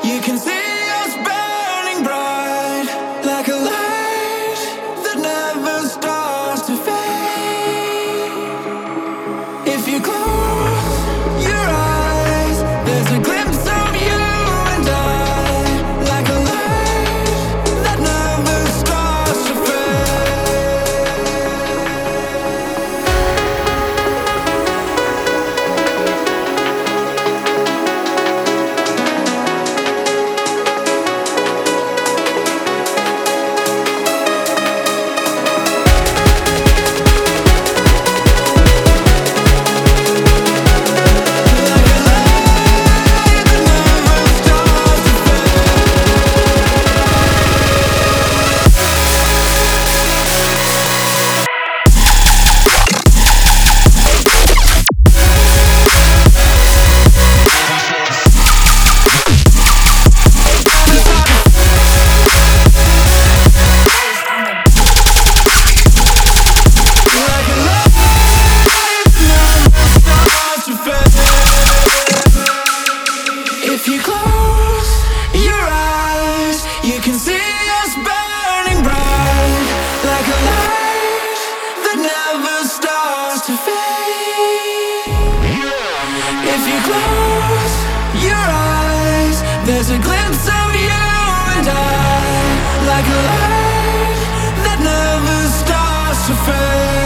You can see us burning bright, like a light that never starts to fade. If you close your eyes, there's a glimpse of you and I, like a light that never starts to If you close your eyes, you can see us burning bright, like a light that never starts to fade. If you close your eyes, there's a glimpse of you and I, like a light that never starts to fade.